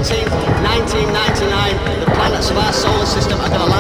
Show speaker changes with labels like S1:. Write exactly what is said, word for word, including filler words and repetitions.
S1: seventeenth, nineteen ninety-nine, the planets of our solar system are going to